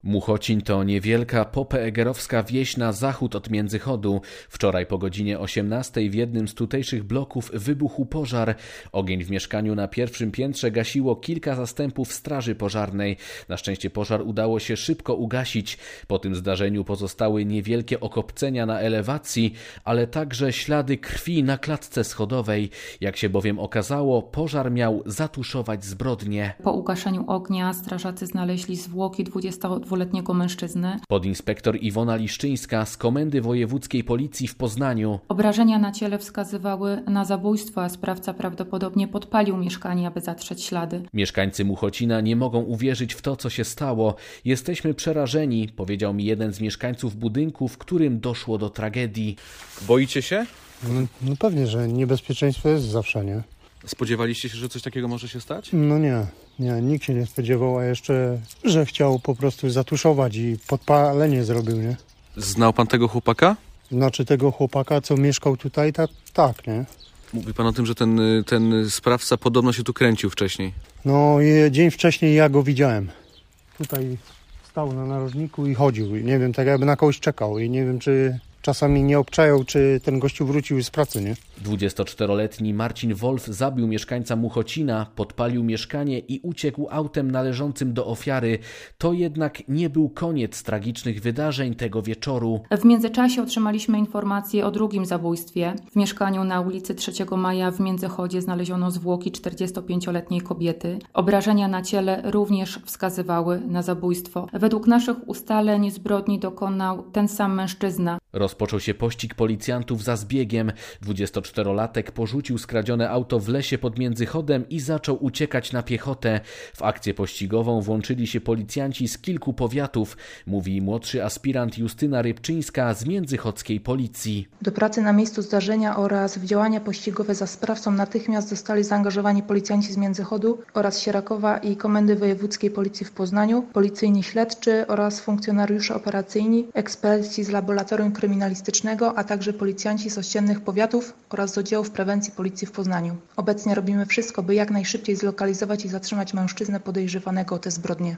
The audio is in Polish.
Muchocin to niewielka popeegerowska wieś na zachód od Międzychodu. Wczoraj po godzinie 18 w jednym z tutejszych bloków wybuchł pożar. Ogień w mieszkaniu na pierwszym piętrze gasiło kilka zastępów straży pożarnej. Na szczęście pożar udało się szybko ugasić. Po tym zdarzeniu pozostały niewielkie okopcenia na elewacji, ale także ślady krwi na klatce schodowej. Jak się bowiem okazało, pożar miał zatuszować zbrodnię. Po ugaszeniu ognia strażacy znaleźli zwłoki 22-letniego mężczyzny. Podinspektor Iwona Liszczyńska z Komendy Wojewódzkiej Policji w Poznaniu. Obrażenia na ciele wskazywały na zabójstwo, a sprawca prawdopodobnie podpalił mieszkanie, aby zatrzeć ślady. Mieszkańcy Muchocina nie mogą uwierzyć w to, co się stało. Jesteśmy przerażeni, powiedział mi jeden z mieszkańców budynku, w którym doszło do tragedii. Boicie się? No pewnie, że niebezpieczeństwo jest zawsze, nie? Spodziewaliście się, że coś takiego może się stać? No nie, nikt się nie spodziewał, a jeszcze, że chciał po prostu zatuszować i podpalenie zrobił, nie? Znał pan tego chłopaka? Znaczy tego chłopaka, co mieszkał tutaj, tak, nie? Mówi pan o tym, że ten sprawca podobno się tu kręcił wcześniej. No dzień wcześniej ja go widziałem. Tutaj stał na narożniku i chodził. Nie wiem, tak jakby na kogoś czekał i nie wiem, czy czasami nie obczają, czy ten gościu wrócił z pracy, nie? 24-letni Marcin Wolf zabił mieszkańca Muchocina, podpalił mieszkanie i uciekł autem należącym do ofiary. To jednak nie był koniec tragicznych wydarzeń tego wieczoru. W międzyczasie otrzymaliśmy informację o drugim zabójstwie. W mieszkaniu na ulicy 3 Maja w Międzychodzie znaleziono zwłoki 45-letniej kobiety. Obrażenia na ciele również wskazywały na zabójstwo. Według naszych ustaleń zbrodni dokonał ten sam mężczyzna. Rozpoczął się pościg policjantów za zbiegiem. 24-latek porzucił skradzione auto w lesie pod Międzychodem i zaczął uciekać na piechotę. W akcję pościgową włączyli się policjanci z kilku powiatów, mówi młodszy aspirant Justyna Rybczyńska z międzychodzkiej policji. Do pracy na miejscu zdarzenia oraz w działania pościgowe za sprawcą natychmiast zostali zaangażowani policjanci z Międzychodu oraz Sierakowa i Komendy Wojewódzkiej Policji w Poznaniu, policyjni śledczy oraz funkcjonariusze operacyjni, eksperci z laboratorium kryminalistycznego, a także policjanci z ościennych powiatów oraz z oddziałów prewencji policji w Poznaniu. Obecnie robimy wszystko, by jak najszybciej zlokalizować i zatrzymać mężczyznę podejrzewanego o te zbrodnie.